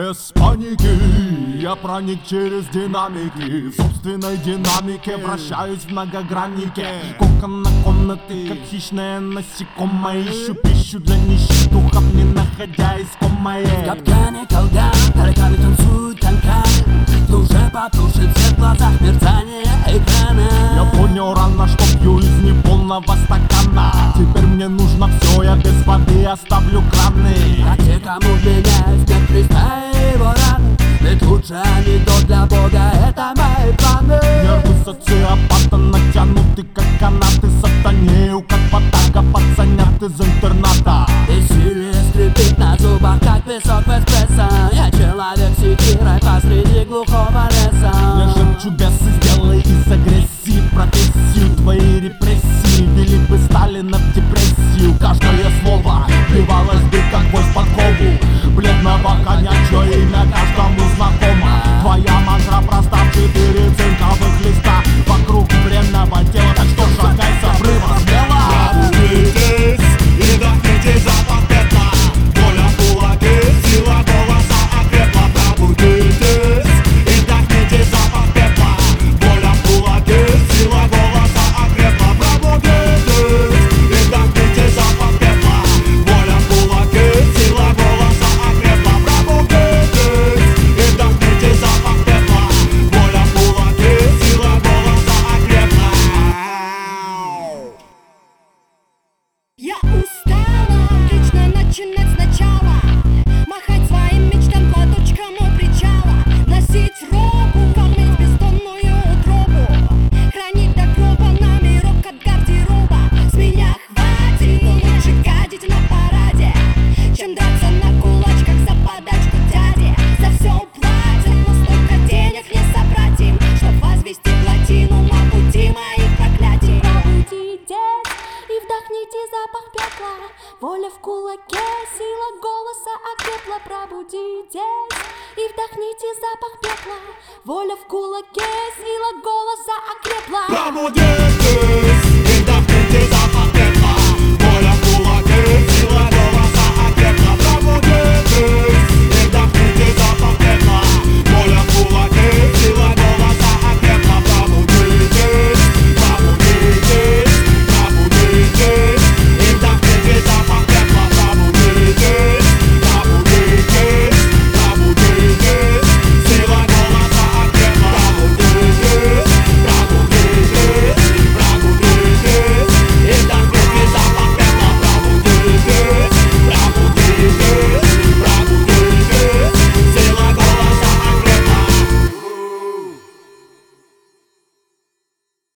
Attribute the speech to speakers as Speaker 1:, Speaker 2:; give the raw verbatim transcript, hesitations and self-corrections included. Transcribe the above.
Speaker 1: Без паники я проник через динамики. В собственной динамике вращаюсь в многограннике. Кокон на комнаты, как хищное насекомое. Ищу пищу для нищих духов, не находя искомое.
Speaker 2: В капкане колган, тараканы танцуют танкан. Ты уже потушит свет в глазах, мерцание экрана.
Speaker 1: Я понял рано, что пью из неполного стакана. Теперь мне нужно все, я без воды оставлю краны.
Speaker 2: А те, кому вменяют в Христа и его раны, ведь лучший анекдот для Бога — это мои планы.
Speaker 1: Нервы социопата натянуты, как канаты. Сатанею, как потага, пацанят из интерната.
Speaker 2: Бессилие скрипит на зубах, как песок в эспрессо. Я человек секирой посреди глухого леса.
Speaker 1: Я шепчу бесы, сделай из агрессии профессию. Твои репрессии вели бы Сталина в депрессию. Каждое слово вливалось бы как гвоздь под кову бледного коня, чье имя каждому знакомо. Твоя мантра проста в четыре цинковых листа. Вокруг бренного тела, так что шагай с обрыва смело.
Speaker 3: Пробудитесь и вдохните запах пепла. Воля в кулаке, сила голоса окрепла. Пробудитесь и вдохните запах пепла. Воля в кулаке, сила голоса окрепла. Пробудитесь и вдохните запах пепла. Воля в кулаке, сила голоса окрепла. Пробудитесь и вдохните запах пепла. Воля в кулаке, сила голоса окрепла.
Speaker 4: Я устала вечно начинать сначала, махать своим мечтам платочком у причала, носить робу, кормить бездонную утробу, хранить до гроба номерок от гардероба. С меня хватит, но лучше гадить на параде, чем драться на кулачках за подачку дяди. За все платим, но столько денег не собрать им, чтоб возвести плотину на пути моих проклятий. Пробудитесь и вдохните запах пепла. Воля в кулаке, сила голоса окрепла. Пробудитесь и вдохните запах пепла. Воля в кулаке, сила голоса окрепла.
Speaker 3: Пробудитесь